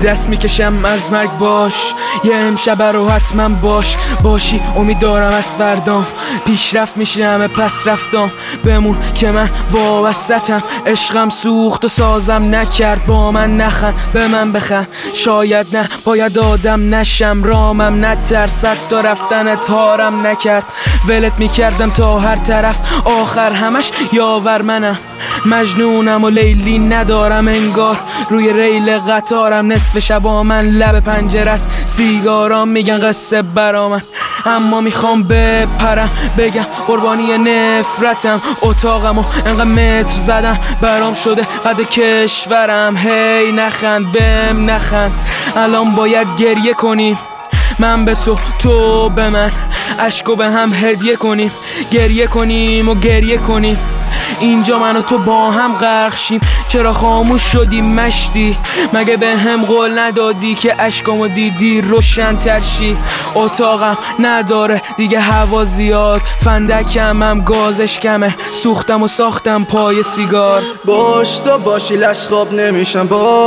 دست میکشم از مرگ باش، یه امشب رو حتما باشی امید دارم از فردام، پیشرفت میشه همه پس رفتم، بمون که من وابستم، عشقم سوخت و سازم نکرد، با من نخند به من بخند، شاید نه باید آدم نشم، رامم نترسد تا رفتن تارم نکرد، ولت میکردم تا هر طرف، آخر همش یاور منم، مجنونم و لیلی ندارم انگار، روی ریل قطارم، نصف شبا من لب پنجره است، سیگارام میگن قصه برا من، اما میخوام بپرم بگم قربانی نفرتم، اتاقم و انقدر متر زدم برام شده قد کشورم، هی نخند بهم نخند، الان باید گریه کنیم، من به تو به من، عشقو به هم هدیه کنیم، گریه کنیم و گریه کنیم، اینجا من و تو با هم غرق شیم، چرا خاموش شدی مشتی، مگه به هم قول ندادی که عشقامو دیدی روشن تر شی، اتاقم نداره دیگه هوا زیاد، فندکم هم گازش کمه، سوختم و ساختم پای سیگار، باش تو باشی لشخاب نمیشم،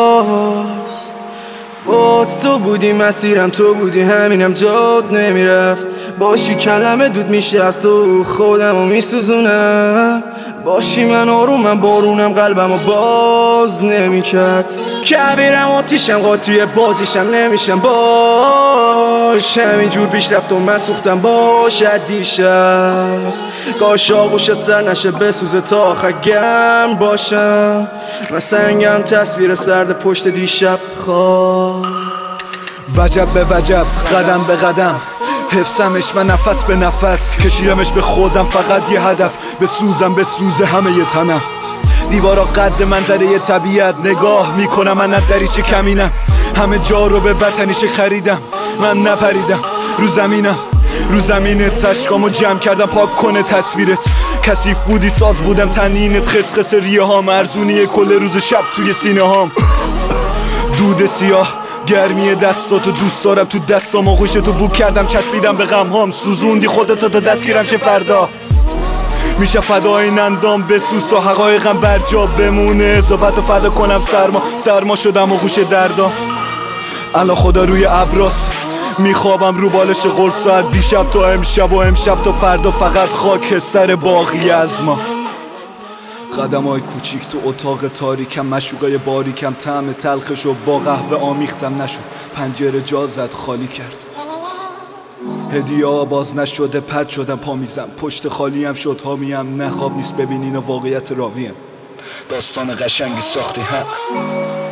باز تو بودی مسیرم، تو بودی همینم جاد نمیرفت، باشی کلمه دود میشه از تو، خودمو میسوزونم، باشی من آرومم بارونم قلبمو باز نمیکرد، کبیرم آتیشم قاطی بازیشم نمیشم، باش همینجور پیش رفتم من سوختم، باشد دیشب کاش آغوشت سر نشه بسوزه تا آخر گرم باشم، من سنگم تصویر سرد پشت دیشب خواب، وجب به وجب قدم به قدم حفظمش من نفس به نفس، کشیدمش به خودم فقط یه هدف، به سوزه همه ی تنم، دیوارا قد منظره طبیعت، نگاه میکنم من از دریچه کمینم، همه جا رو به وطنیش خریدم، من نپریدم رو زمینت عشقامو جمع کردم پاک کنه تصویرت، کثیف بودی ساز بودم تنینت، خسخس ریه هام ارزونی کل روز شب توی سینه هام، دود سیاه گرمی دستاتو دوست دارم تو دستام، آغوشتو بو کردم چسبیدم به غم هام، سوزوندی خودتو تا دستگیرم چه فردا میشه فدای نندام بسوز تا حقایقم بر جا بمونه، اضافتو فدا کنم سرما شدم و گوش دردام، الان خدا روی ابراست میخوابم رو بالش قرصت، دیشب تا امشب و امشب تا فردا، فقط خاک سر باقی از ما، قدم های کوچیک تو اتاق تاریکم، مشوقه باریکم، طعم تلخشو با قهوه آمیختم، نشد پنجره جا زد خالی کرد، هدیه باز نشده پرد شدم پا میزم، پشت خالیم شد حامیم، نه خواب نیست ببینین و واقعیت راویم، داستان قشنگی ساختی هم